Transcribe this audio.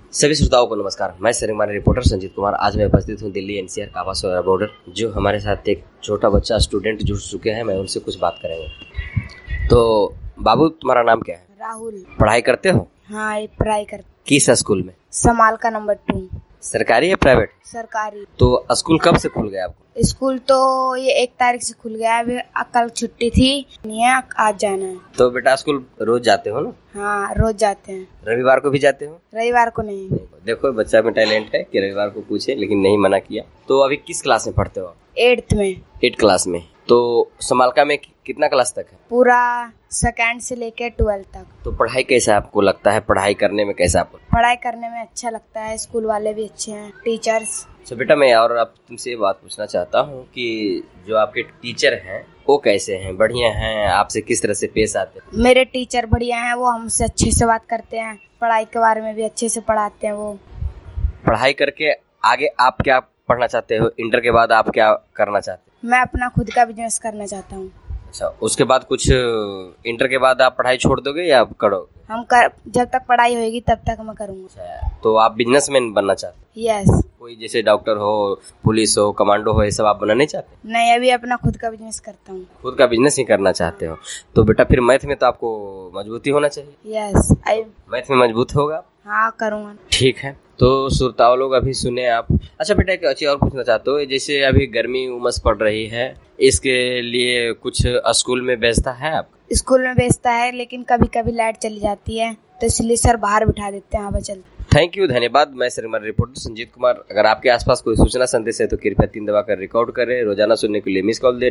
सभी श्रोताओं को नमस्कार। मैं हमारे रिपोर्टर संजीत कुमार। आज मैं उपस्थित हूँ दिल्ली एनसीआर काबासोरा बॉर्डर। जो हमारे साथ एक छोटा बच्चा स्टूडेंट जुड़ चुके हैं, मैं उनसे कुछ बात करेंगे। तो बाबू, तुम्हारा नाम क्या है? राहुल। पढ़ाई करते हो? हाँ, पढ़ाई करते। किस स्कूल में? समाल का नंबर 2। सरकारी या प्राइवेट? सरकारी। तो स्कूल कब से खुल गया आपको? स्कूल तो ये 1 तारीख से खुल गया है। अभी कल छुट्टी थी, नहीं है, आज जाना है। तो बेटा स्कूल रोज जाते हो ना? हाँ, रोज जाते हैं। रविवार को भी जाते हो? रविवार को नहीं। देखो बच्चा में टैलेंट है कि रविवार को पूछे, लेकिन नहीं मना किया। तो अभी किस क्लास में पढ़ते हो? 8th में। 8 क्लास में। तो समालका में कितना क्लास तक है? पूरा 2nd से लेकर 12th तक। तो पढ़ाई कैसा आपको लगता है? पढ़ाई करने में कैसा आपको? पढ़ाई करने में अच्छा लगता है। स्कूल वाले भी अच्छे हैं, टीचर्स। तो बेटा मैं और अब तुमसे ये बात पूछना चाहता हूँ कि जो आपके टीचर हैं वो कैसे हैं? बढ़िया हैं? आपसे किस तरह से पेश आते हैं? मेरे टीचर बढ़िया हैं। वो हमसे अच्छे से बात करते हैं। पढ़ाई के बारे में भी अच्छे से पढ़ाते हैं वो। पढ़ाई करके आगे आप क्या पढ़ना चाहते हो? इंटर के बाद आप क्या करना चाहते हो? मैं अपना खुद का बिजनेस करना चाहता हूँ। अच्छा, उसके बाद कुछ इंटर के बाद आप पढ़ाई छोड़ दोगे या आप करोगे? जब तक पढ़ाई होगी तब तक मैं करूँगा। अच्छा, तो आप बिजनेसमैन बनना चाहते हो? यस। कोई जैसे डॉक्टर हो, पुलिस हो, कमांडो हो, ये सब आप बनना नहीं चाहते? नहीं, अभी अपना खुद का बिजनेस करता हूँ। खुद का बिजनेस ही करना चाहते हो? तो बेटा फिर मैथ में तो आपको मजबूती होना चाहिए। यस, मैथ में मजबूत होगा? हाँ, करूँगा। ठीक है। तो श्रोताओं लोग अभी सुने आप। अच्छा बेटा, एक अच्छी और पूछना चाहते हो, जैसे अभी गर्मी उमस पड़ रही है, इसके लिए कुछ स्कूल में व्यवस्था है आप? स्कूल में व्यवस्था है, लेकिन कभी कभी लाइट चली जाती है, तो इसलिए सर बाहर बिठा देते हैं। हवा चलती। थैंक यू, धन्यवाद। मैं हमारे रिपोर्टर संजीत कुमार। अगर आपके आसपास कोई सूचना संदेश है तो कृपया 3 दबाकर रिकॉर्ड करें। रोजाना सुनने के लिए मिस कॉल दें।